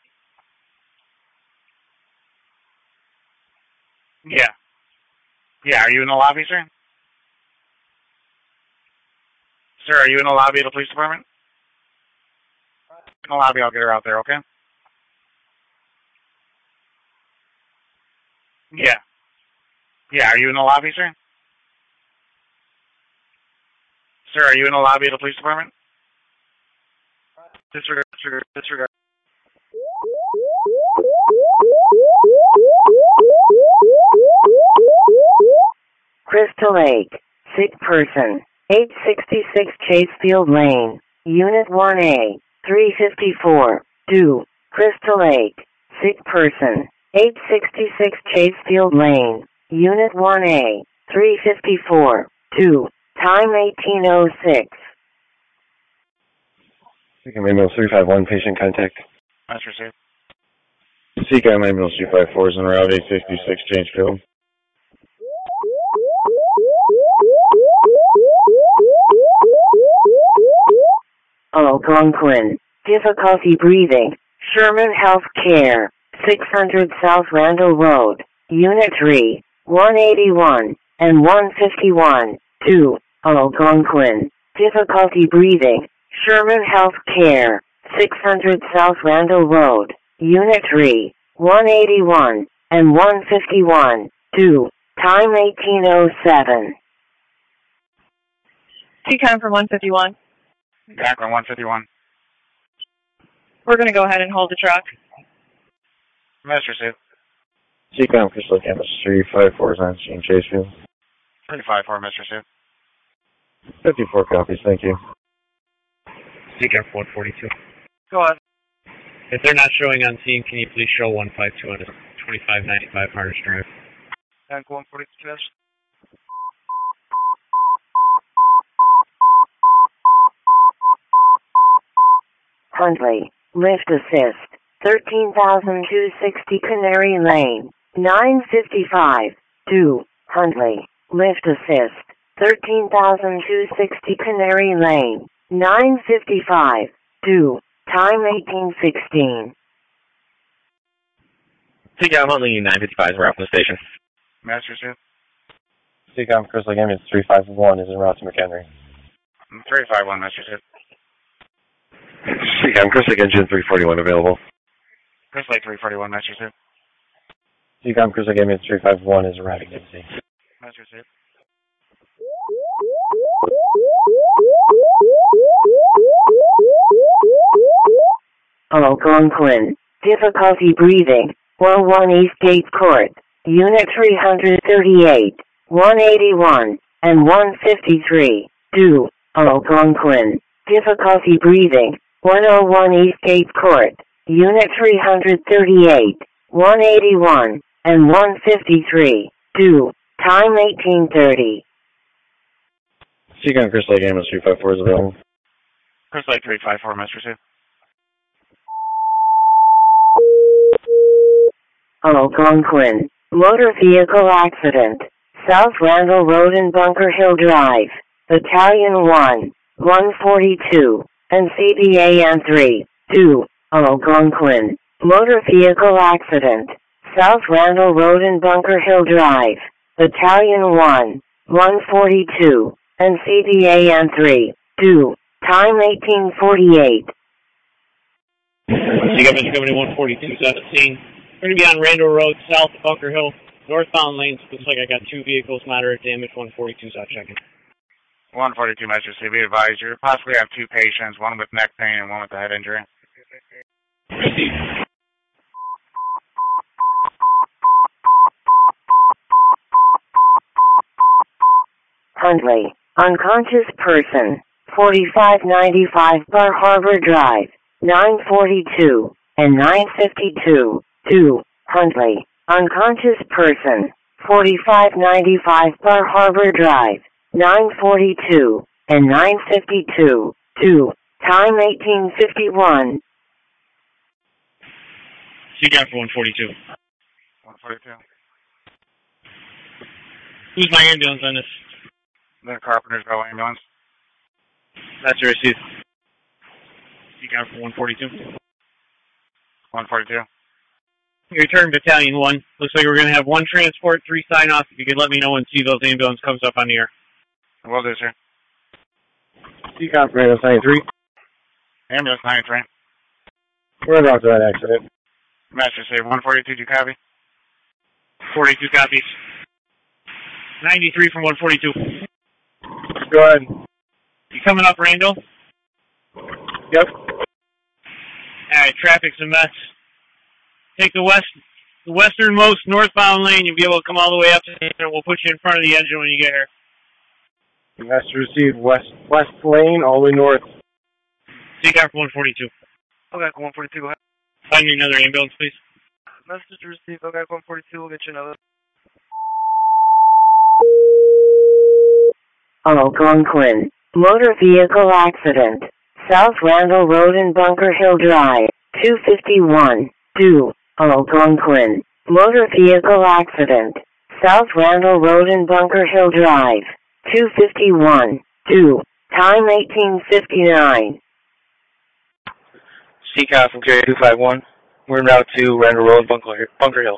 Yeah. Yeah, are you in the lobby, sir? Sir, are you in the lobby of the police department? In the lobby, I'll get her out there, okay? Yeah. Yeah, are you in the lobby, sir? Sir, are you in the lobby of the police department? Disregard, disregard, disregard. Crystal Lake. Sick person. eight sixty-six Chasefield Lane. Unit one A. three fifty-four. two. Crystal Lake. Sick person. eight sixty-six Chasefield Lane. Unit one A, three fifty-four, two, time eighteen oh six. Seacom ambulance three five one, patient contact. That's received. Seacom ambulance three five four is en route eight sixty-six, change field. Algonquin, difficulty breathing, Sherman Health Care, six hundred South Randall Road, Unit three, one eighty-one, and one fifty-one, two, Algonquin, difficulty breathing, Sherman Health Care, six hundred South Randall Road, Unit three, one eighty-one, and one fifty-one, two, time eighteen oh seven. Seacom for one fifty-one. Akron one fifty-one. We're going to go ahead and hold the truck. That's received. Seacom Crystal Campus three five four is on scene, chase field. three five four, Mister Received. fifty-four copies, thank you. Seacom one forty-two. Go ahead. If they're not showing on scene, can you please show one five two on twenty-five ninety-five Harness Drive? Tank one forty-two. Huntley, lift assist, thirteen thousand two hundred sixty Canary Lane, nine fifty-five, two, Huntley, lift assist, thirteen thousand two hundred sixty Canary Lane, nine fifty-five, two, time eighteen sixteen. Seacom Huntley nine fifty-five is en route from the station. Master Received. Seacom Crystal Campus three five one is en route to McHenry. three five one, Master Received. Seacom Crystal Engine three forty-one available. Crystal three forty-one, Master Received. Seacom Crystal Campus three five one is arriving at the scene. Master Received. Algonquin, difficulty breathing, one one East Gate Court, Unit three thirty-eight, one eighty-one, and one fifty-three, two, Algonquin, difficulty breathing, one oh one East Gate Court, Unit three thirty-eight, one eighty-one, and one fifty-three, two, time eighteen thirty. Seacom Crystal Campus three five four is available. Crystal three five four, Master Received. Algonquin, motor vehicle accident, South Randall Road and Bunker Hill Drive, Battalion one, one forty-two, and C B A N three, two, Algonquin, motor vehicle accident, South Randall Road and Bunker Hill Drive, Battalion one, one forty-two, and C B A N three, two, time eighteen forty-eight. Seacom Company one forty-two is at the scene. We're going to be on Randall Road, south of Bunker Hill, northbound lanes. Looks like I got two vehicles, moderate damage, one forty-two, so I'll check in. one forty-two, Master Received. Be advised, you possibly have two patients, one with neck pain and one with a head injury. Huntley, unconscious person, forty-five ninety-five Bar Harbor Drive, nine forty-two, and nine fifty-two, two, Huntley, unconscious person, forty-five ninety-five Bar Harbor Drive, nine forty-two, and nine fifty-two, two, time eighteen fifty-one. Seacom for one forty-two. one forty-two. Who's my ambulance on this? The Carpenter's Row ambulance. That's your receipt. Seacom for one forty-two. one forty-two. Return Battalion one. Looks like we're going to have one transport, three sign-offs. If you could let me know when C Bill's ambulance comes up on the air. Will do, sir. Seacom for ambulance ninety-three. Ambulance ninety-three. We're en route to that accident. Master Received. one forty-two, do you copy? forty-two copies. ninety-three from one forty-two. Go ahead. You coming up, Randall? Yep. Alright, traffic's a mess. Take the west, the westernmost northbound lane. You'll be able to come all the way up to and we'll put you in front of the engine when you get here. Master Received, west west lane, all the way north. Seacom for one forty-two. Okay, one forty-two, go ahead. Find me another ambulance, please. Message received, okay, one forty-two, we'll get you another. Algonquin. Motor vehicle accident. South Randall Road and Bunker Hill Drive. two fifty-one. Due. Algonquin. Motor vehicle accident. South Randall Road and Bunker Hill Drive. two fifty-one. Due. Time eighteen fifty-nine. C COM from Carrier two five one. We're en route to Randall Road, Bunker, Bunker Hill.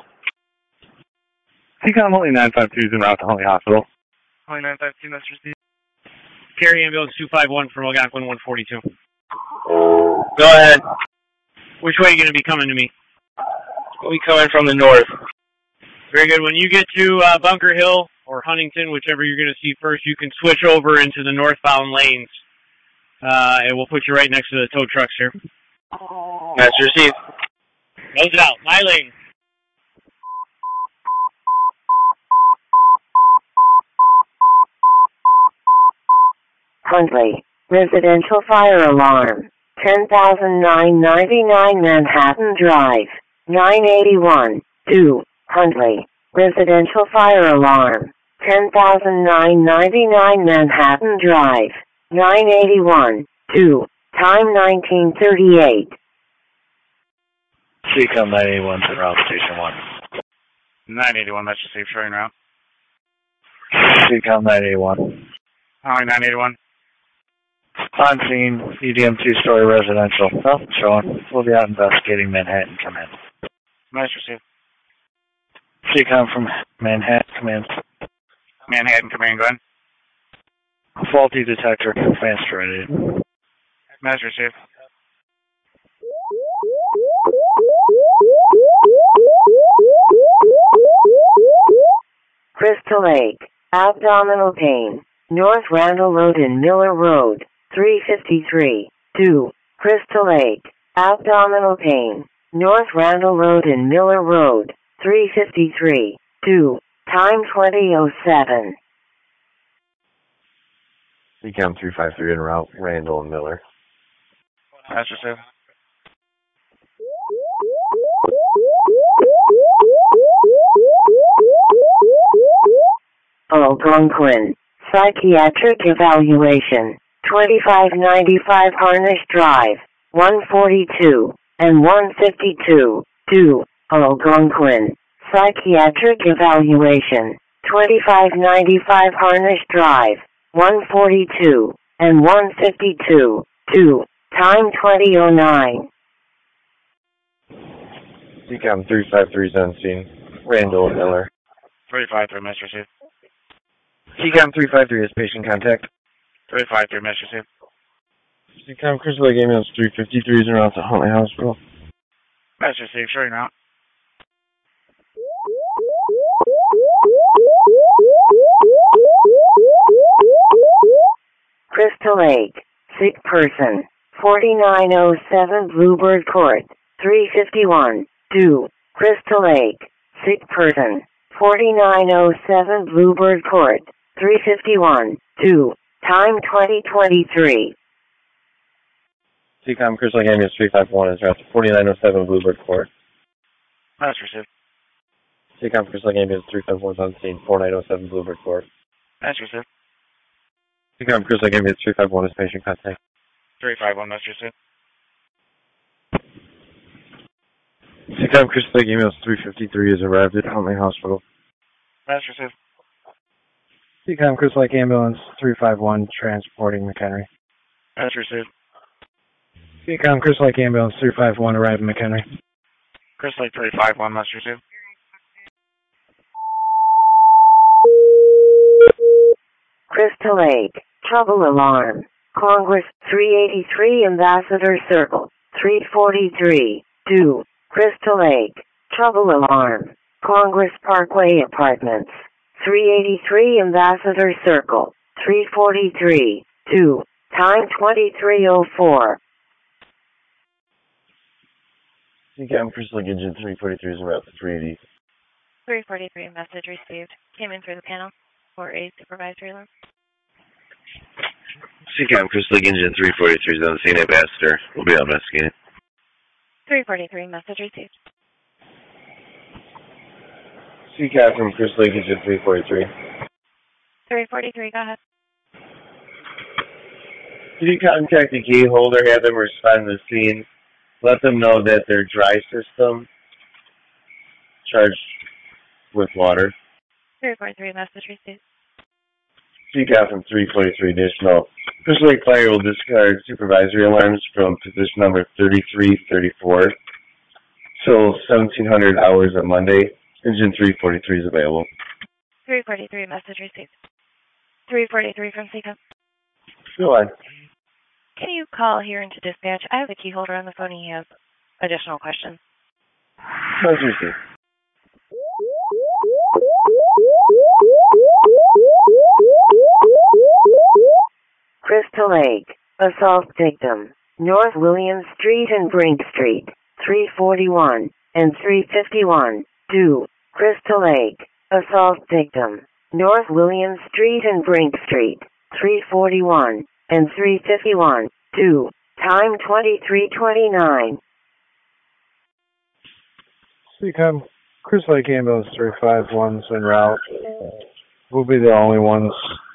C COM Huntley nine five two is en route to Huntley Hospital. Huntley nine five two, message received. Carry ambulance two five one from Algonquin one forty-two. Go ahead. Which way are you going to be coming to me? We'll be coming from the north. Very good. When you get to uh, Bunker Hill or Huntington, whichever you're going to see first, you can switch over into the northbound lanes. Uh, and we'll put you right next to the tow trucks here. That's received. Nose it out. My lane. Huntley. Residential fire alarm. ten thousand nine hundred ninety-nine Manhattan Drive. nine eighty-one. Due. Huntley. Residential fire alarm. ten thousand nine hundred ninety-nine Manhattan Drive. nine eighty-one. Due. Time nineteen thirty-eight. C COM nine eighty-one to route station one. nine eighty-one, that's received, showing route. C COM nine eighty-one. Holly nine eighty-one. On scene, E D M two-story residential. Oh, showing. We'll be out investigating Manhattan Command. Nice received. C COM from Manhattan Command. Manhattan Command, go ahead. Faulty detector, advanced ready. Nice received. Crystal Lake. Abdominal pain. North Randall Road and Miller Road. three fifty-three. Due. Crystal Lake. Abdominal pain. North Randall Road and Miller Road. three fifty-three. Due. Time twenty oh seven. C COM three five three en route, Randall and Miller. That's received. Algonquin. Psychiatric evaluation. twenty-five ninety-five Harnish Drive. one forty-two and one fifty-two. Due. Algonquin. Psychiatric evaluation. twenty-five ninety-five Harnish Drive. one forty-two and one fifty-two. Due. Time twenty oh nine. C COM three five three is on scene. Randall and Miller. three five three, message received. C COM three five three is patient contact. three five three, message received. C COM Crystal Lake ambulance three fifty-three is en route to Huntley Hospital. Message received, showing route. Crystal Lake. Sick person. forty-nine oh seven Bluebird Court. three fifty-one. Due. Crystal Lake. Sick person. forty-nine oh seven Bluebird Court. three fifty-one. Due. Time twenty twenty-three. C COM Crystal Lake ambulance three five one is route to forty-nine oh seven Bluebird Court. That's received. C COM Crystal Lake ambulance three five one is on scene. forty-nine oh seven Bluebird Court. That's received. C COM Crystal Lake ambulance three five one is patient contact. three five one, that's received. C COM Crystal Lake ambulance three fifty-three has arrived at Huntley Hospital. That's received. C COM Crystal Lake ambulance three five one transporting McHenry. That's received. C COM Crystal Lake ambulance three five one arriving McHenry. Crystal Lake three five one, that's received. Crystal Lake. Trouble alarm. Congress three eighty-three Ambassador Circle. three forty-three. Due. Crystal Lake. Trouble alarm. Congress Parkway Apartments. three eighty-three Ambassador Circle. three forty-three. Due. Time twenty-three oh four. C COM Crystal Lake engine three forty-three is en route to three eighty. three forty-three, message received. Came in through the panel for a supervisory alarm. C COM Crystal Lake engine three forty-three is on the scene. Ambassador. We'll be out investigating. three forty-three, message received. C COM from Crystal Lake engine three forty-three. three forty-three, go ahead. Could you contact the key holder, have them respond to the scene, let them know that their dry system charged with water. three four three, message received. C COM from three forty-three additional. Crystal Lake Fire will discard supervisory alarms from position number thirty-three thirty-four till seventeen hundred hours on Monday. Engine three forty-three is available. three forty-three, message received. three forty-three from C COM. Go on. Can you call here into dispatch? I have a key holder on the phone and he has additional questions. Message received. Crystal Lake, assault victim, North William Street and Brink Street, three forty-one and three fifty-one, due. Crystal Lake, assault victim, North William Street and Brink Street, three forty-one and three fifty-one, due. Time twenty-three twenty-nine. C COM, Crystal Lake Ambulance three five one's en route. We'll be the only ones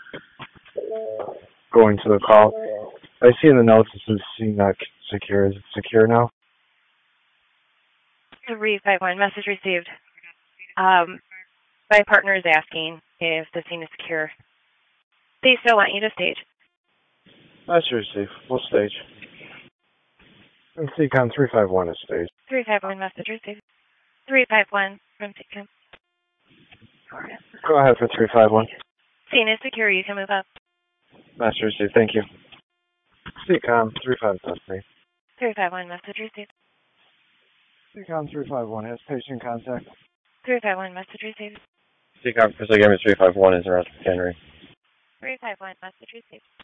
going to the call. I see in the notes it says scene not secure. Is it secure now? three five one, message received. Um, my partner is asking if the scene is secure. They still want you to stage. That's received. We'll stage. And C COM three five one is staged. three five one, message received. three five one from C COM. Go ahead for three five one. Scene is secure. You can move up. Master received. Thank you. C COM three five one. three five one, message received. C COM three five one has patient contact. three five one, message received. C COM Crystal Lake Ambulance three five one is around Henry. three five one, message received.